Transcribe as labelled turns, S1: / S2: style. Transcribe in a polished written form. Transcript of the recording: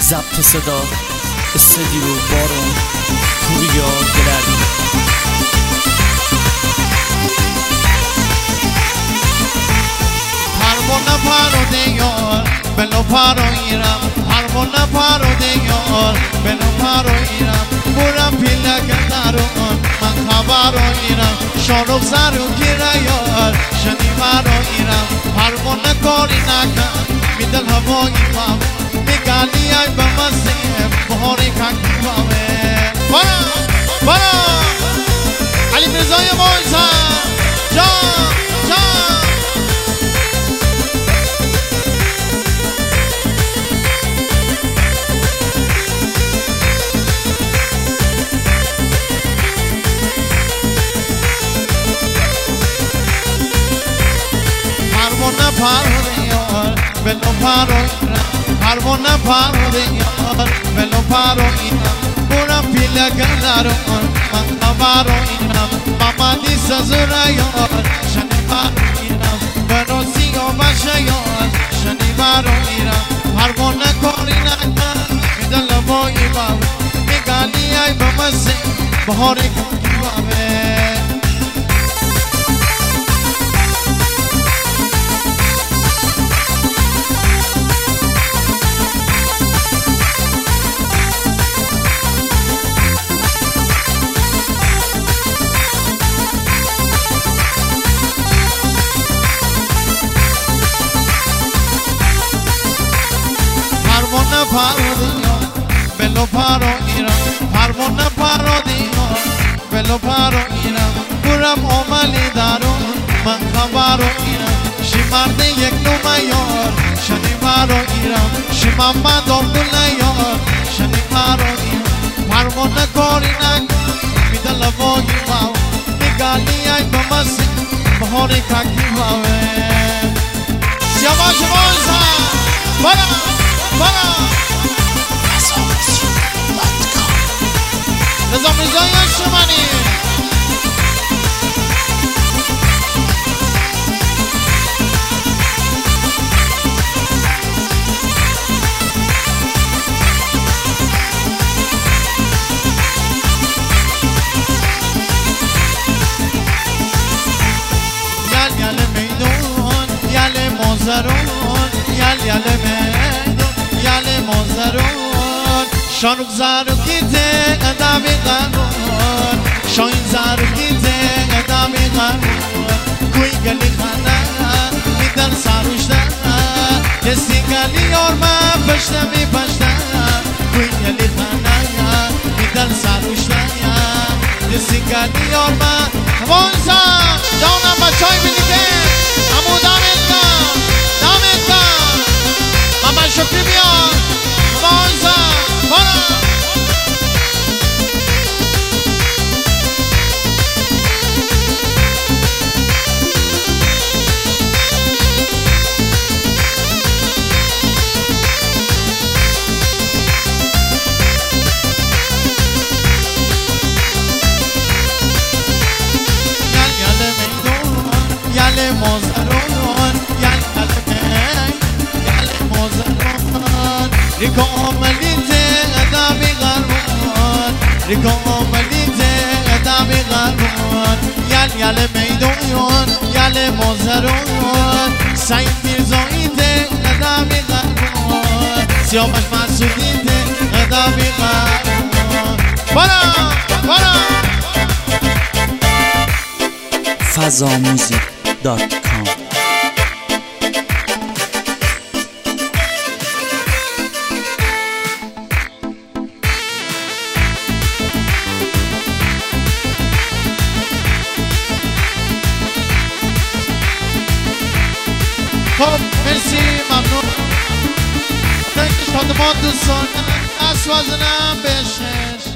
S1: ضبط صدا استدیو بارون پوریا گلری.
S2: پروانه پرو دیار بلو پرو ایرم، پروانه پرو دیار بلو پرو ایرم، برم پیلک درون من خبرو ایرم، شارو زرو گیره یار شنی مرو ایرم، پروانه کاری نکن میدل هوایی پاوه میگلی ای به مسیب بهاری کنی پاوه. برا علی مرزای مویزا جان جان. پروانه پرو دیار بلو پرو ایرم، پروانه پرو دیار بلو پرو ایرم، برم پیلک درون من خبرو ایرم، مامدی سزوره یار شنی برو ایرم، برازی و بشه یار شنی برو ایرم، پروانه کاری نکن میدل بایی باوه میگلی ای به مسیح بهاری کنی باوه. پروانه پرو دیار بلو پرو ایرم، پروانه پرو دیار بلو پرو ایرم، برم اوملی درون من خبرو ایرم، شی مرد یک نومه یار شنی مرو ایرم، شی محمد عبدالله یار شنی مرو ایرم، پروانه کاری نکن میدل وایی باو میگلی ای به مسیح بهاری کنی باوه. یواش وایسا برا رضا میرزای شمانی. یل میدون یل مازرون یل میدون یل مازرون، شانوک زارو گیته ادامی قرون، شاین زارو گیته ادامی قرون، کوی گلی خانه میدن ساروشته دستی گلی یارما پشته می پشته، کوی گلی خانه میدن ساروشته دستی گلی یارما. وانسا جانم بچای بینیده امو دامت کن ماما شکری بیار وانسا برا. یل مازرون یل مازرون، ریکام لیته ادامی قرون، ریکام لیته ادامی قرون، یل میدون یل مازرون، سعید میرزاییته ادامی قرون، سیامش مسعودیته ادامی قرون. برا
S1: fazamusic.com.
S2: خب مرسی ممنون. تنکش خودمان دوستان از وزنم بشش